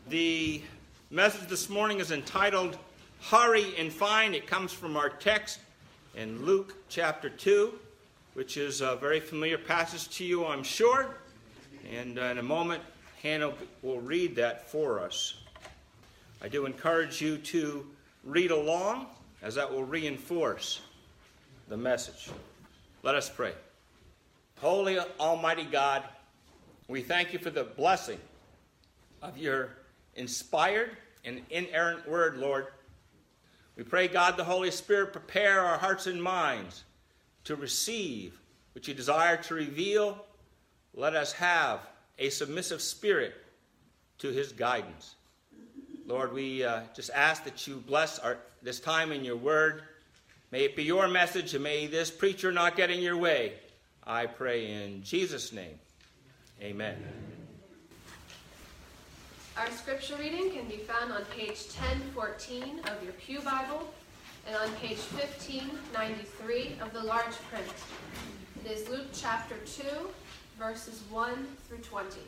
The message this morning is entitled, Hurry and Find. It comes from our text in Luke chapter 2, which is a very familiar passage to you, I'm sure. And in a moment, Hannah will read that for us. I do encourage you to read along, as that will reinforce the message. Let us pray. Holy Almighty God, we thank you for the blessing of your inspired and inerrant word, Lord. We pray, God, the Holy Spirit, prepare our hearts and minds to receive what you desire to reveal. Let us have a submissive spirit to his guidance. Lord, we just ask that you bless this time in your word. May it be your message, and may this preacher not get in your way. I pray in Jesus' name. Amen. Our scripture reading can be found on page 1014 of your Pew Bible and on page 1593 of the large print. It is Luke chapter 2, verses 1 through 20.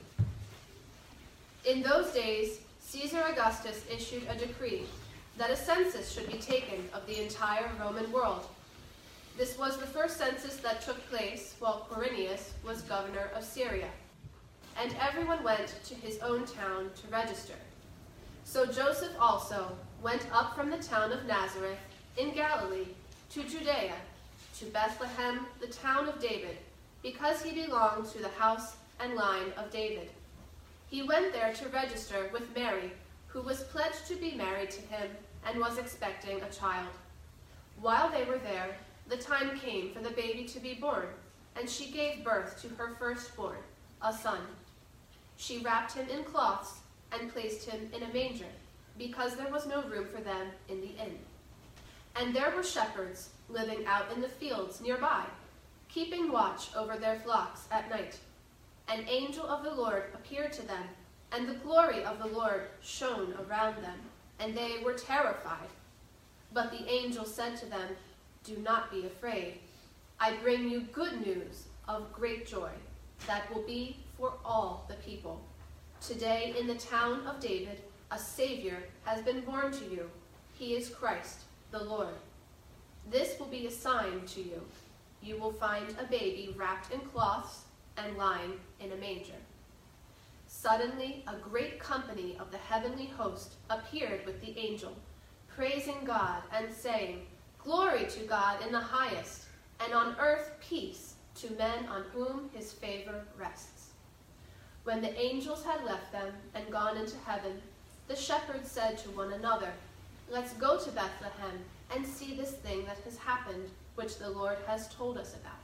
In those days, Caesar Augustus issued a decree that a census should be taken of the entire Roman world. This was the first census that took place while Quirinius was governor of Syria, and everyone went to his own town to register. So Joseph also went up from the town of Nazareth in Galilee to Judea, to Bethlehem, the town of David, because he belonged to the house and line of David. He went there to register with Mary, who was pledged to be married to him and was expecting a child. While they were there, the time came for the baby to be born, and she gave birth to her firstborn, a son. She wrapped him in cloths and placed him in a manger, because there was no room for them in the inn. And there were shepherds living out in the fields nearby, keeping watch over their flocks at night. An angel of the Lord appeared to them, and the glory of the Lord shone around them, and they were terrified. But the angel said to them, "Do not be afraid. I bring you good news of great joy that will be for all the people. Today in the town of David, a Savior has been born to you. He is Christ the Lord. This will be a sign to you. You will find a baby wrapped in cloths and lying in a manger." Suddenly, a great company of the heavenly host appeared with the angel, praising God and saying, "Glory to God in the highest, and on earth peace to men on whom his favor rests." When the angels had left them and gone into heaven, the shepherds said to one another, "Let's go to Bethlehem and see this thing that has happened, which the Lord has told us about."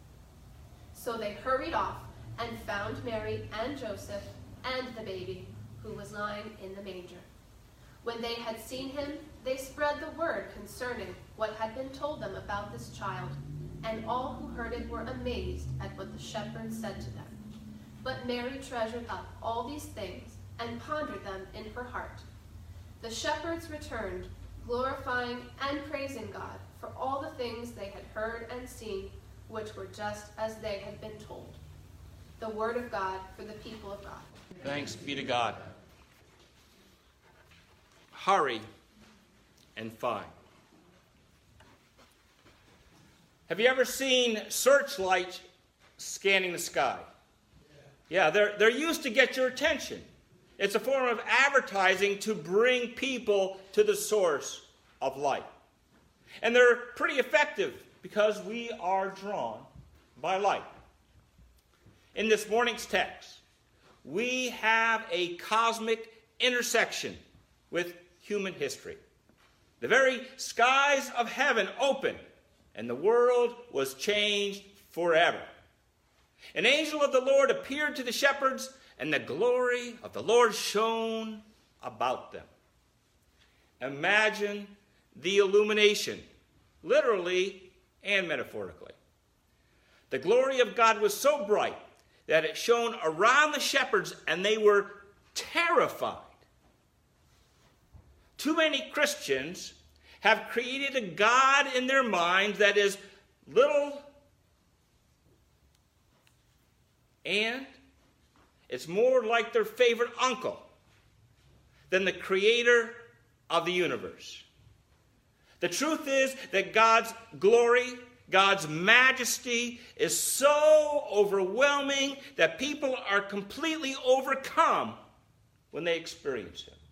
So they hurried off and found Mary and Joseph and the baby, who was lying in the manger. When they had seen him, they spread the word concerning what had been told them about this child, and all who heard it were amazed at what the shepherds said to them. But Mary treasured up all these things and pondered them in her heart. The shepherds returned, glorifying and praising God for all the things they had heard and seen, which were just as they had been told. The word of God for the people of God. Thanks be to God. Hurry and find. Have you ever seen searchlights scanning the sky? Yeah, they're used to get your attention. It's a form of advertising to bring people to the source of light. And they're pretty effective because we are drawn by light. In this morning's text, we have a cosmic intersection with human history. The very skies of heaven opened, and the world was changed forever. An angel of the Lord appeared to the shepherds, and the glory of the Lord shone about them. Imagine the illumination, literally and metaphorically. The glory of God was so bright that it shone around the shepherds, and they were terrified. Too many Christians have created a God in their minds that is little, and it's more like their favorite uncle. than the creator of the universe. The truth is that God's glory, God's majesty is so overwhelming that people are completely overcome when they experience him.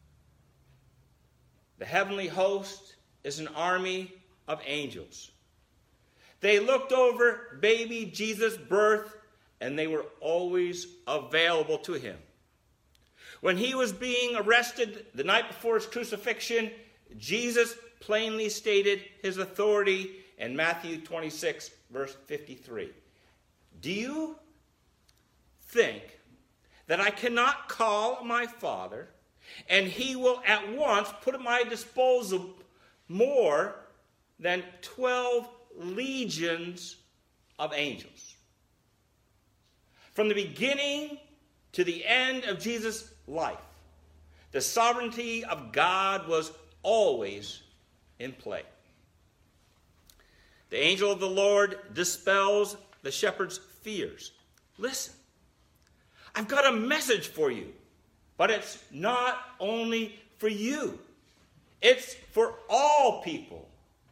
The heavenly host is an army of angels. They looked over baby Jesus' birth, and they were always available to him. When he was being arrested the night before his crucifixion, Jesus plainly stated his authority in Matthew 26, verse 53. Do you think that I cannot call my Father, and he will at once put at my disposal more than 12 legions of angels? From the beginning to the end of Jesus' life, the sovereignty of God was always in play. The angel of the Lord dispels the shepherd's fears. Listen, I've got a message for you, but it's not only for you. It's for all people.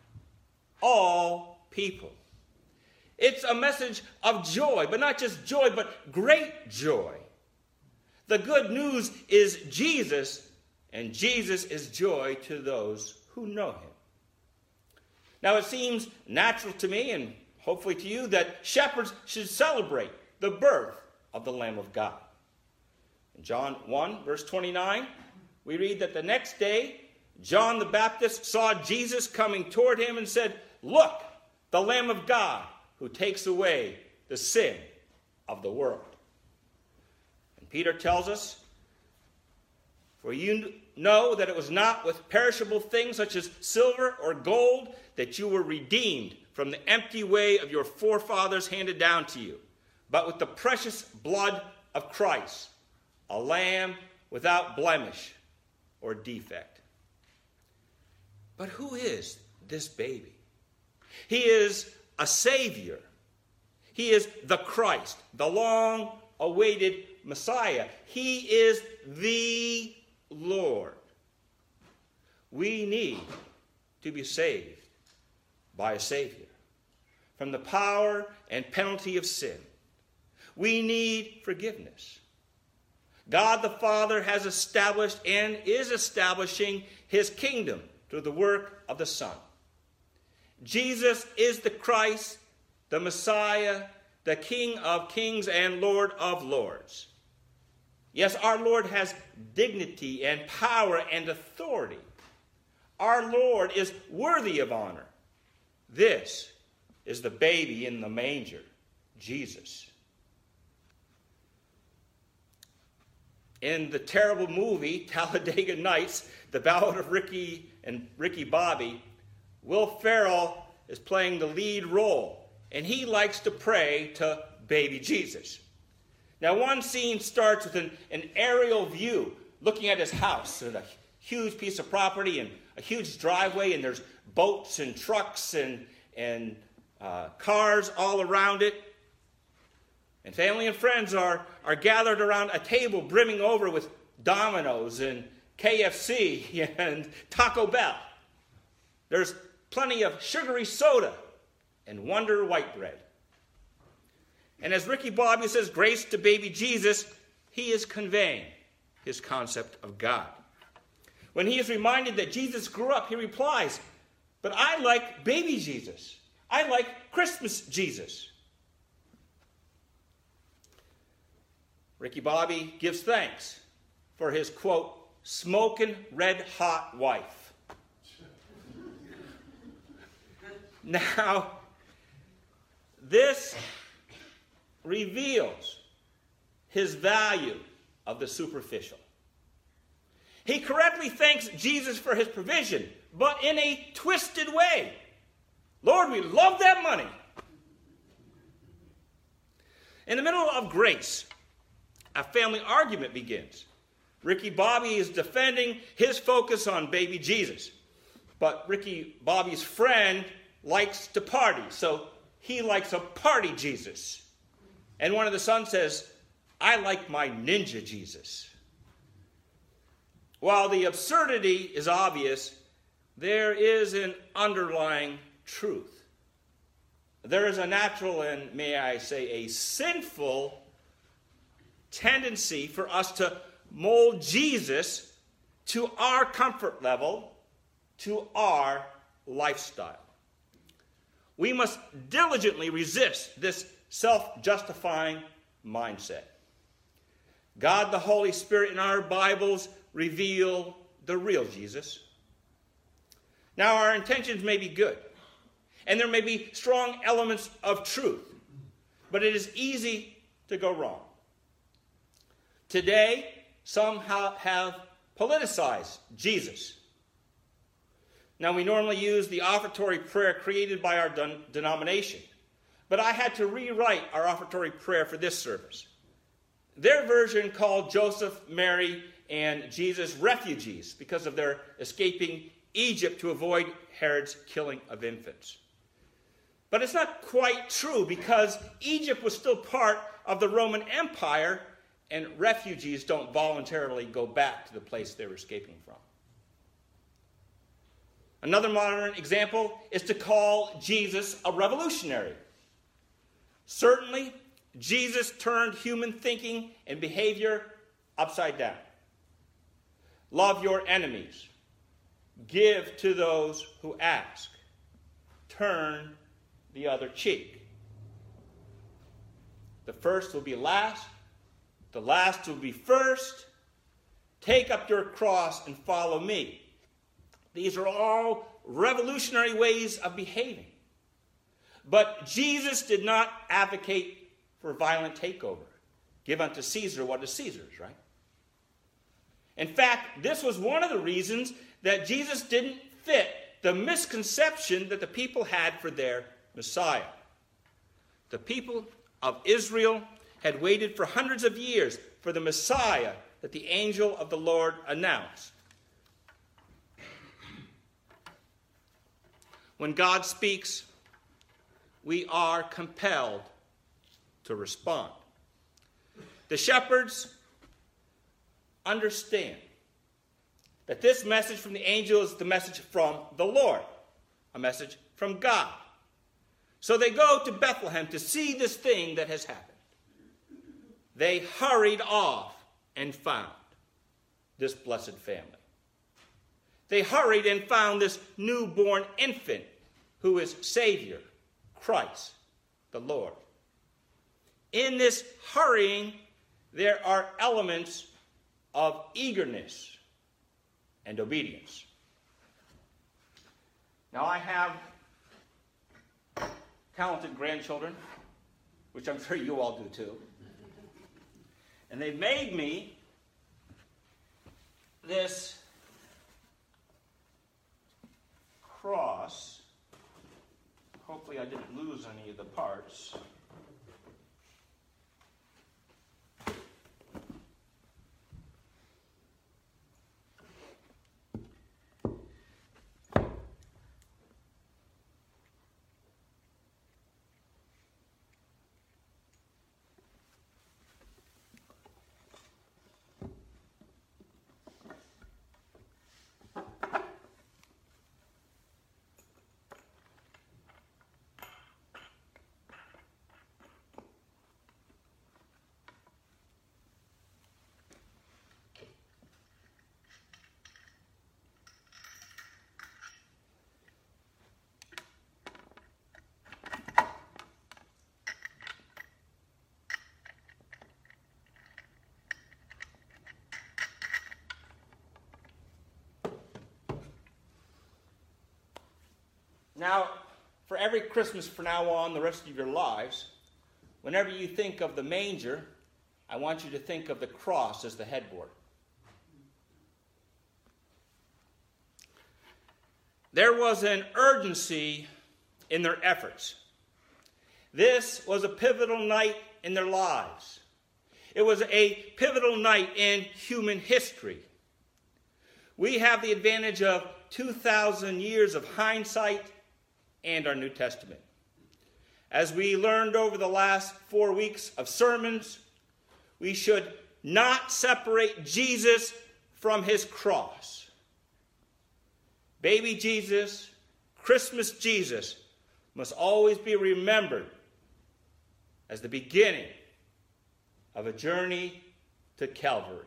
All people. It's a message of joy, but not just joy, but great joy. The good news is Jesus, and Jesus is joy to those who know him. Now, it seems natural to me, and hopefully to you, that shepherds should celebrate the birth of the Lamb of God. In John 1, verse 29, we read that the next day, John the Baptist saw Jesus coming toward him and said, "Look, the Lamb of God who takes away the sin of the world." And Peter tells us, "For you know that it was not with perishable things such as silver or gold that you were redeemed from the empty way of your forefathers handed down to you, but with the precious blood of Christ, a lamb without blemish or defect." But who is this baby? He is a Savior. He is the Christ, the long-awaited Messiah. He is the Lord. We need to be saved by a Savior from the power and penalty of sin. We need forgiveness. God the Father has established and is establishing his kingdom through the work of the Son. Jesus is the Christ, the Messiah, the King of kings and Lord of lords. Yes, our Lord has dignity and power and authority. Our Lord is worthy of honor. This is the baby in the manger, Jesus. In the terrible movie, Talladega Nights, The Ballad of Ricky and Ricky Bobby, Will Ferrell is playing the lead role, and he likes to pray to baby Jesus. Now, one scene starts with an aerial view looking at his house, and a huge piece of property and a huge driveway, and there's boats and trucks and cars all around it. And family and friends are gathered around a table brimming over with Domino's and KFC and Taco Bell. There's plenty of sugary soda and Wonder white bread. And as Ricky Bobby says grace to baby Jesus, he is conveying his concept of God. When he is reminded that Jesus grew up, he replies, "But I like baby Jesus. I like Christmas Jesus." Ricky Bobby gives thanks for his, quote, "smoking red-hot wife." Now, this reveals his value of the superficial. He correctly thanks Jesus for his provision, but in a twisted way. Lord, we love that money. In the middle of grace, a family argument begins. Ricky Bobby is defending his focus on baby Jesus, but Ricky Bobby's friend likes to party, so he likes a party Jesus. And one of the sons says, "I like my ninja Jesus." While the absurdity is obvious, there is an underlying truth. There is a natural and, may I say, a sinful tendency for us to mold Jesus to our comfort level, to our lifestyle. We must diligently resist this self-justifying mindset. God the Holy Spirit in our Bibles reveal the real Jesus. Now, our intentions may be good, and there may be strong elements of truth, but it is easy to go wrong. Today, some have politicized Jesus. Now, we normally use the offertory prayer created by our denomination, but I had to rewrite our offertory prayer for this service. Their version called Joseph, Mary, and Jesus refugees because of their escaping Egypt to avoid Herod's killing of infants. But it's not quite true, because Egypt was still part of the Roman Empire, and refugees don't voluntarily go back to the place they were escaping from. Another modern example is to call Jesus a revolutionary. Certainly, Jesus turned human thinking and behavior upside down. Love your enemies. Give to those who ask. Turn the other cheek. The first will be last. The last will be first. Take up your cross and follow me. These are all revolutionary ways of behaving. But Jesus did not advocate for violent takeover. Give unto Caesar what is Caesar's, right? In fact, this was one of the reasons that Jesus didn't fit the misconception that the people had for their Messiah. The people of Israel had waited for hundreds of years for the Messiah that the angel of the Lord announced. When God speaks, we are compelled to respond. The shepherds understand that this message from the angel is the message from the Lord, a message from God. So they go to Bethlehem to see this thing that has happened. They hurried off and found this blessed family. They hurried and found this newborn infant who is Savior, Christ, the Lord. In this hurrying, there are elements of eagerness and obedience. Now, I have talented grandchildren, which I'm sure you all do too. And they made me this cross. Hopefully I didn't lose any of the parts. Now, for every Christmas from now on, the rest of your lives, whenever you think of the manger, I want you to think of the cross as the headboard. There was an urgency in their efforts. This was a pivotal night in their lives. It was a pivotal night in human history. We have the advantage of 2,000 years of hindsight and our New Testament. As we learned over the last 4 weeks of sermons, we should not separate Jesus from his cross. Baby Jesus, Christmas Jesus, must always be remembered as the beginning of a journey to Calvary.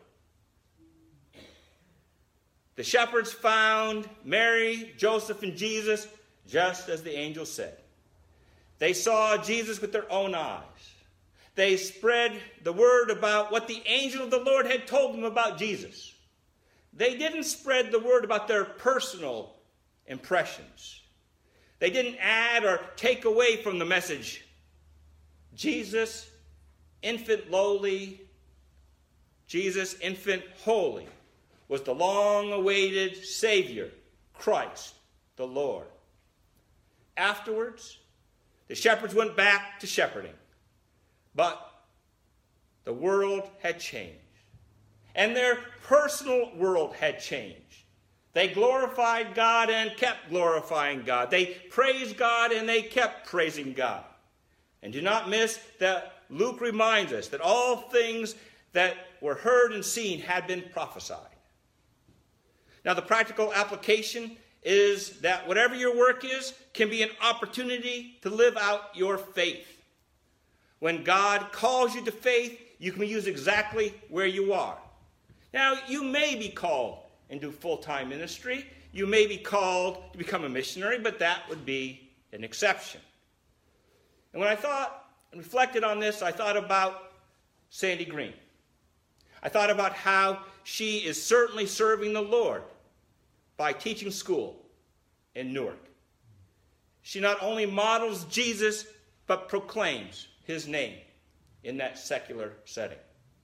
The shepherds found Mary, Joseph, and Jesus just as the angel said. They saw Jesus with their own eyes. They spread the word about what the angel of the Lord had told them about Jesus. They didn't spread the word about their personal impressions. They didn't add or take away from the message. Jesus, infant lowly, Jesus, infant holy, was the long-awaited Savior, Christ the Lord. Afterwards, the shepherds went back to shepherding. But the world had changed. And their personal world had changed. They glorified God and kept glorifying God. They praised God and they kept praising God. And do not miss that Luke reminds us that all things that were heard and seen had been prophesied. Now, the practical application is that whatever your work is can be an opportunity to live out your faith. When God calls you to faith, you can be used exactly where you are. Now, you may be called into full-time ministry. You may be called to become a missionary, but that would be an exception. And when I thought and reflected on this, I thought about Sandy Green. I thought about how she is certainly serving the Lord by teaching school in Newark. She not only models Jesus, but proclaims his name in that secular setting.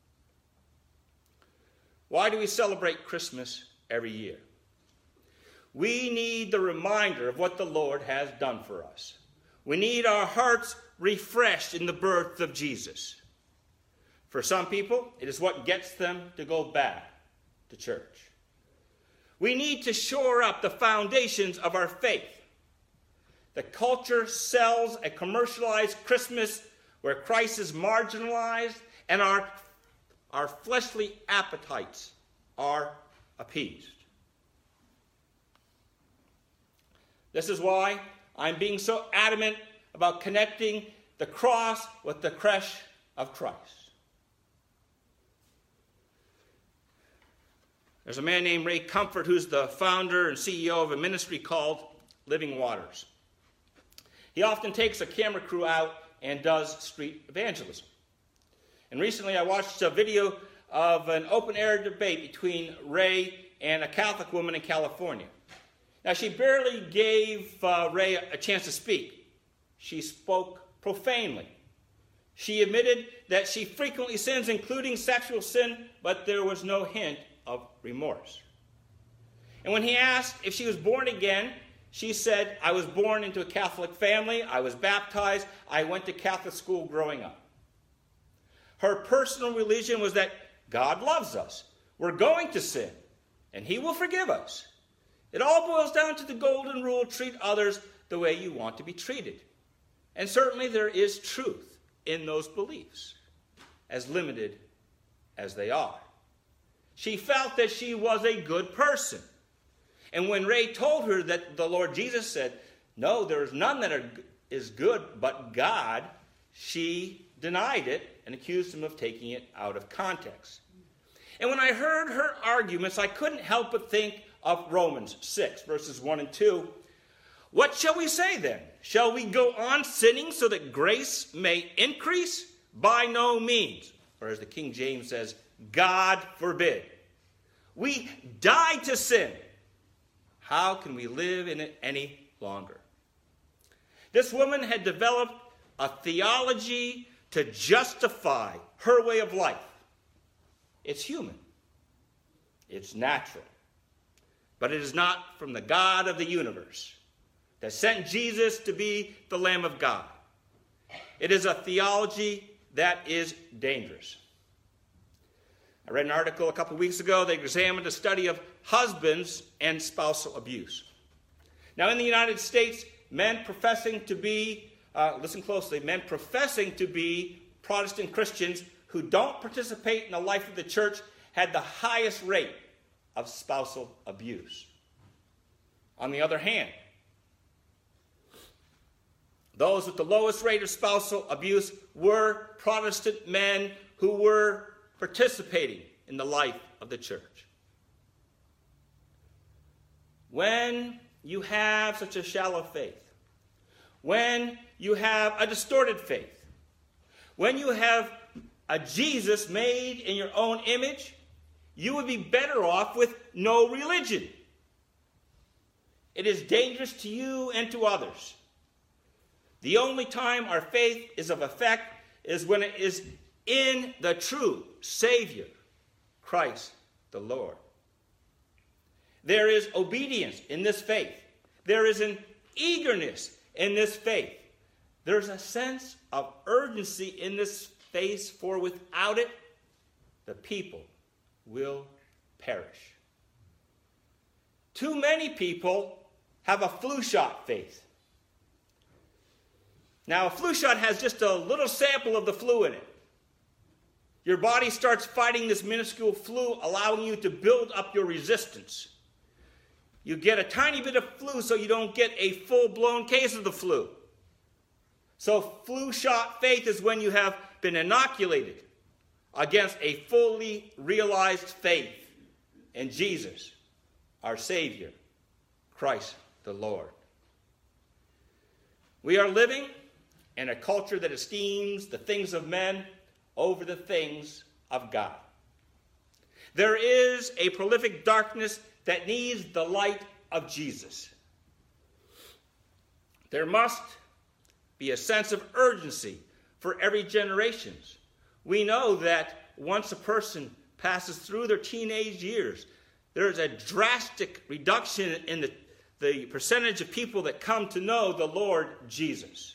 Why do we celebrate Christmas every year? We need the reminder of what the Lord has done for us. We need our hearts refreshed in the birth of Jesus. For some people, it is what gets them to go back to church. We need to shore up the foundations of our faith. The culture sells a commercialized Christmas where Christ is marginalized and our fleshly appetites are appeased. This is why I'm being so adamant about connecting the cross with the creche of Christ. There's a man named Ray Comfort who's the founder and CEO of a ministry called Living Waters. He often takes a camera crew out and does street evangelism. And recently I watched a video of an open-air debate between Ray and a Catholic woman in California. Now, she barely gave Ray a chance to speak. She spoke profanely. She admitted that she frequently sins, including sexual sin, but there was no hint of remorse. And when he asked if she was born again, she said, "I was born into a Catholic family. I was baptized. I went to Catholic school growing up." Her personal religion was that God loves us. We're going to sin, and he will forgive us. It all boils down to the golden rule: treat others the way you want to be treated. And certainly there is truth in those beliefs, as limited as they are. She felt that she was a good person. And when Ray told her that the Lord Jesus said, "No, there is none that is good but God," she denied it and accused him of taking it out of context. And when I heard her arguments, I couldn't help but think of Romans 6, verses 1 and 2. "What shall we say then? Shall we go on sinning so that grace may increase? By no means." Or as the King James says, "God forbid. We died to sin. How can we live in it any longer?" This woman had developed a theology to justify her way of life. It's human. It's natural. But it is not from the God of the universe that sent Jesus to be the Lamb of God. It is a theology that is dangerous. I read an article a couple of weeks ago that examined a study of husbands and spousal abuse. Now, in the United States, men professing to be, listen closely, men professing to be Protestant Christians who don't participate in the life of the church had the highest rate of spousal abuse. On the other hand, those with the lowest rate of spousal abuse were Protestant men who were participating in the life of the church. When you have such a shallow faith, when you have a distorted faith, when you have a Jesus made in your own image, you would be better off with no religion. It is dangerous to you and to others. The only time our faith is of effect is when it is in the true Savior, Christ the Lord. There is obedience in this faith. There is an eagerness in this faith. There's a sense of urgency in this faith, for without it, the people will perish. Too many people have a flu shot faith. Now, a flu shot has just a little sample of the flu in it. Your body starts fighting this minuscule flu, allowing you to build up your resistance. You get a tiny bit of flu so you don't get a full-blown case of the flu. So flu shot faith is when you have been inoculated against a fully realized faith in Jesus, our Savior, Christ the Lord. We are living in a culture that esteems the things of men over the things of God. There is a prolific darkness that needs the light of Jesus. There must be a sense of urgency for every generation. We know that once a person passes through their teenage years, there is a drastic reduction in the percentage of people that come to know the Lord Jesus.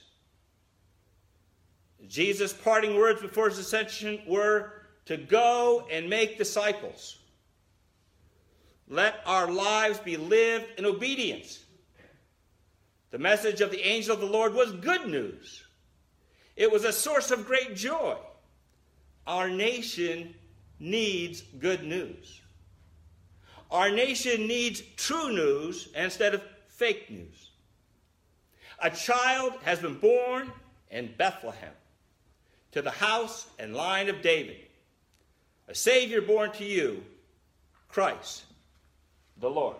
Jesus' parting words before his ascension were to go and make disciples. Let our lives be lived in obedience. The message of the angel of the Lord was good news. It was a source of great joy. Our nation needs good news. Our nation needs true news instead of fake news. A child has been born in Bethlehem, to the house and line of David. A Savior born to you, Christ the Lord.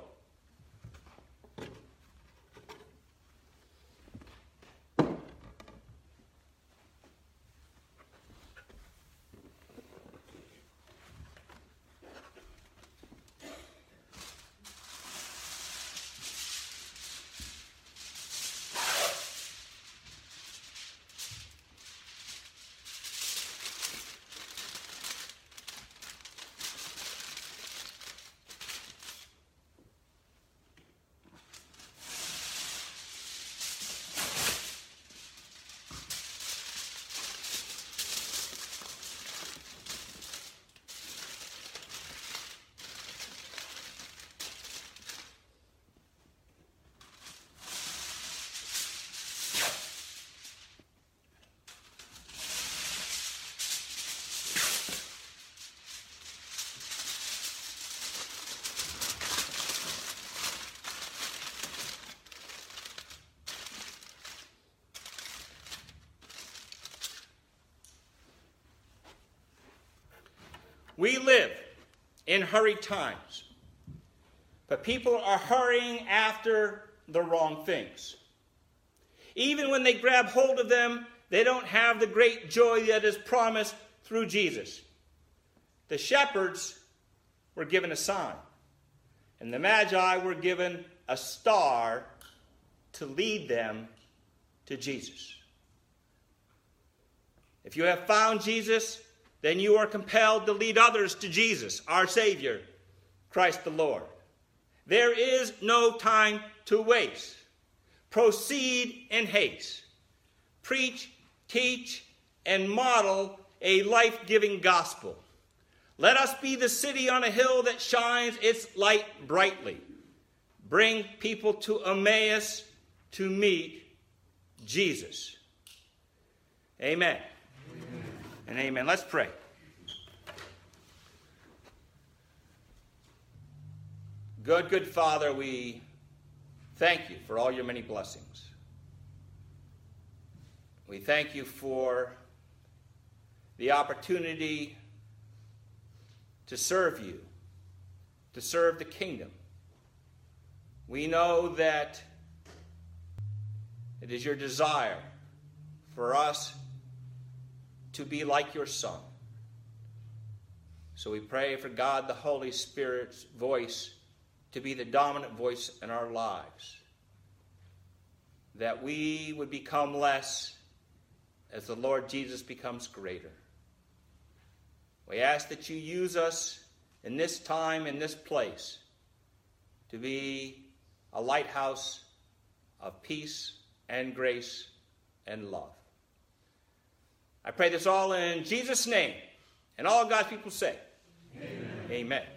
We live in hurried times, but people are hurrying after the wrong things. Even when they grab hold of them, they don't have the great joy that is promised through Jesus. The shepherds were given a sign, and the Magi were given a star to lead them to Jesus. If you have found Jesus, then you are compelled to lead others to Jesus, our Savior, Christ the Lord. There is no time to waste. Proceed in haste. Preach, teach, and model a life-giving gospel. Let us be the city on a hill that shines its light brightly. Bring people to Emmaus to meet Jesus. Amen. And amen. Let's pray. Good Father, we thank you for all your many blessings. We thank you for the opportunity to serve you, to serve the kingdom. We know that it is your desire for us to be like your Son. So we pray for God the Holy Spirit's voice to be the dominant voice in our lives, that we would become less as the Lord Jesus becomes greater. We ask that you use us in this time, in this place, to be a lighthouse of peace and grace and love. I pray this all in Jesus' name. And all God's people say, Amen. Amen.